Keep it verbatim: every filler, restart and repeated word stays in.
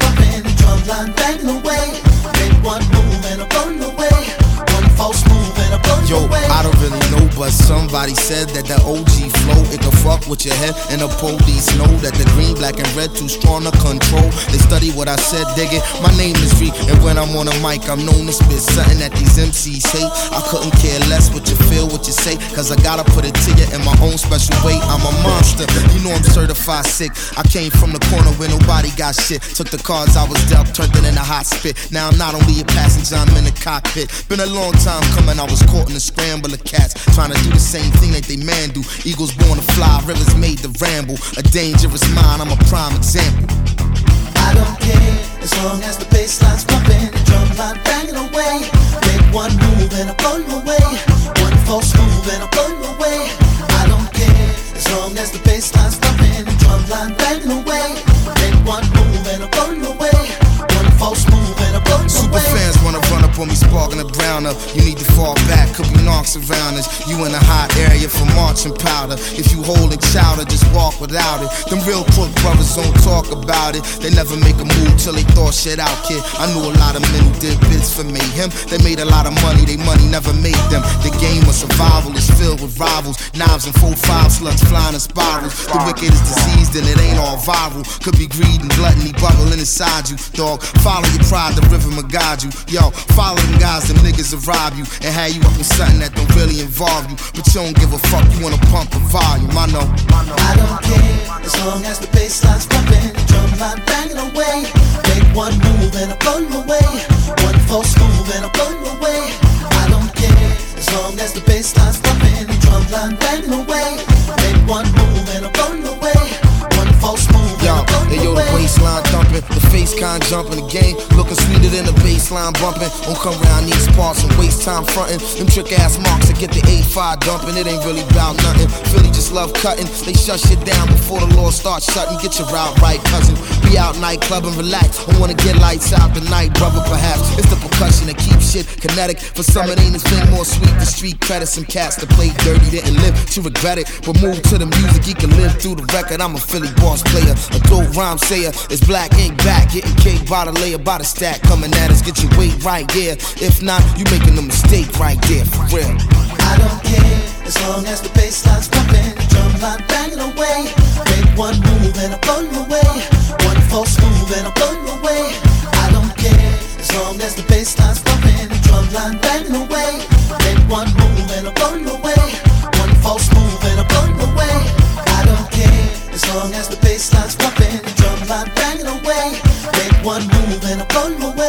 pumping, the drum line banging away. Make one move and I'm blown away. One false move and I'm blown Yo, away. I don't really know, but somebody said that that O G flow, it can fuck with your head. And the police know that the green, black, and red too strong to control. They study what I said, dig it. My name is Reek, and when I'm on a mic, I'm known to spit something that these M Cs hate. I couldn't care less what you feel, what you say, cause I gotta put it to you in my own special way. I'm a monster, you know I'm certified sick. I came from the corner where nobody got shit. Took the cards I was dealt, turned it into hot spit. Now I'm not only a passenger, I'm in the cockpit. Been a long time coming, I was caught in a scramble of cats, trying to do the same thing that they man do. Eagles born to fly, rivers made to ramble. A dangerous mind, I'm a prime example. I don't care, as long as the bass line's pumping, the drum line banging away. Make one move and I'm blown away. One false move and I'm blown away. I don't care, as long as the bass line's pumping, the drum line banging away. Make one move and I'm blown away. One false move and I'm blown away. Super fans wanna run up on me, sparking the brown up. You need to fall back, could be knocks around us. You in a hot area for marching powder. If you holding chowder, just walk without it. Them real crook brothers don't talk about it. They never make a move till they thought shit out, kid. I knew a lot of men who did bits for mayhem. They made a lot of money, they money never made them. The game of survival is filled with rivals. Knives and four five slugs flying in spirals. The wicked is diseased and it ain't all viral. Could be greed and gluttony bubbling inside you, dog. Follow your pride, the river will guide you. Yo, follow them guys, them niggas will rob you and have you up in something that don't really involve you. But you don't give a fuck, you wanna pump the volume, I know. I don't care, as long as the bass line's pumping, the drum line banging away. Make one move and I'm blown away. One false move and I'm blown away. I don't care, as long as the bass line's pumping, the drum line banging away. Make one move and I'm blown away. One false move and I'm blown away. Hey yo, the waistline thumping, the face con jumping, the game looking sweeter than the baseline bumping. Don't come around these parts and waste time fronting. Them trick ass marks that get the A five dumping. It ain't really about nothing. Philly just love cutting. They shut shit down before the law starts shutting. Get your route right, cousin. Be out nightclub and relax. I wanna get lights out tonight, brother. Perhaps it's the percussion that keeps shit kinetic. For some it ain't a thing more sweet. The street credit, some cats that play dirty didn't live to regret it. But move to the music, he can live through the record. I'm a Philly boss player, a dope rhyme sayer. It's black ink back, getting cake by the layer, by the stack. Coming at us, get your weight right there. If not, you making a mistake right there, for real. I don't care, as long as the bass line's pumping, the drum line banging away. Make one move and I'm blown away. One false move and I'm blown away. I don't care, as long as the bass line's pumping, the drum line banging away. Make one move and I'm blown away. One false move and I'm blown away. I don't care, as long as the bass line's pumping, the drum line banging away. Make one move and I'm blown away.